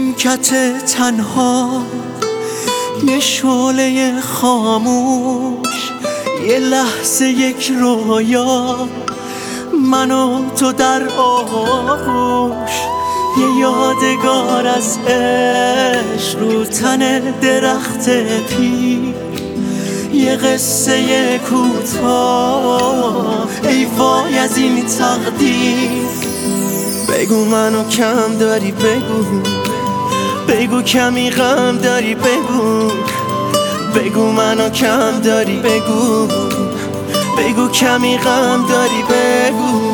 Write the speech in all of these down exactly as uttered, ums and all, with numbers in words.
نیمکت تنها، یه شعله خاموش، یه لحظه یک رویا، من و تو در آغوش، یه یادگار از عشق رو تن درخت پیر، یه قصه کوتاه، ای وای از این تقدیر. بگو منو کم داری، بگو بگو کمی غم داری، بگو بگو منو کم داری، بگو بگو کمی غم داری، بگو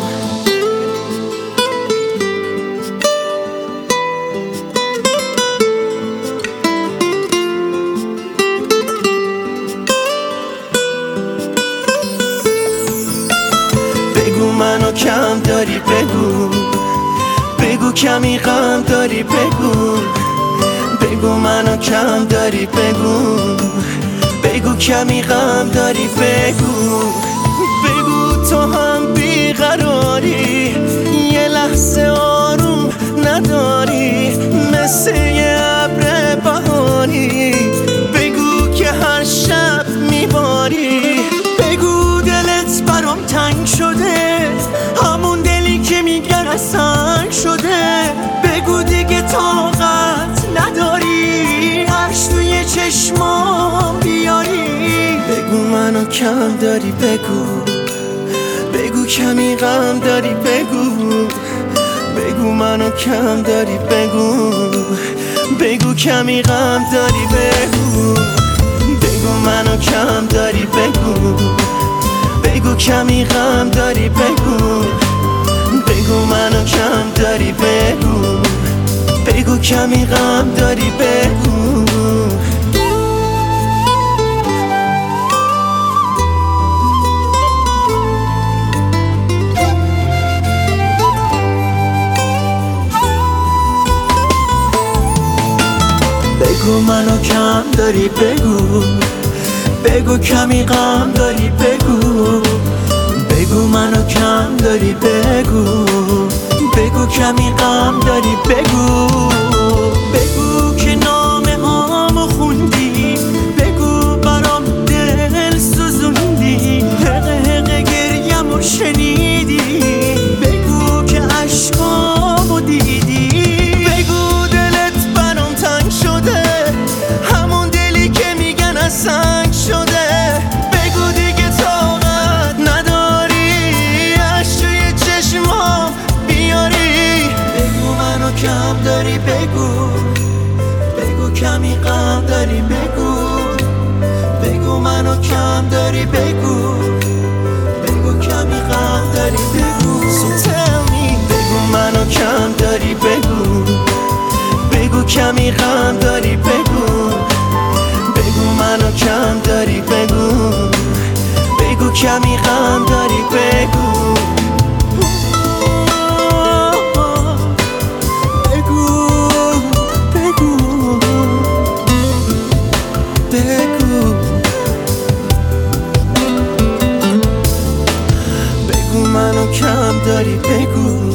بگو منو کم داری، بگو بگو کمی غم داری، بگو بگو منو کم داری، بگو بگو کمی غم داری، بگو بگو تو هم بیقراری، یه لحظه آروم نداری، مثل یه ابر بهاری، بگو که هر شب میباری، بگو دلت برام تنگ شده، همون دلی که میگن سنگ شده، بگو دیگه طاقت نداری، عشق توی چشمام بیاری. بگو منو کم داری، بگو بگو کمی غم داری، بگو بگو منو کم داری، بگو بگو کمی غم داری، بگو بگو منو کم داری، بگو بگو کمی غم داری، بگو بگو منو کم داری، بگو بگو کمی غم داری، بگو بگو منو کم داری، بگو بگو کمی غم داری، بگو بگو منو کم داری، بگو بگو کمی غم داری، بگو بگو که نامه هامو خوندی، بگو برام دل سوزوندی، حقه حقه گریمو شنیدی، بگو که عشقامو دیدی، بگو دلت برام تنگ شده، همون دلی که میگن از سنگ شده، بگو دیگه طاقت نداری، عشق توی چشمام بیاری. بگو منو کم داری، بگو بگو کمی غم داری، بگو بگو منو کم داری، بگو بگو کمی غم داری، بگو So tell me. بگو منو کم داری، بگو بگو کمی غم داری، بگو بگو منو کم داری، بگو بگو کمی غم داری، بگو بگو منو کم داری، بگو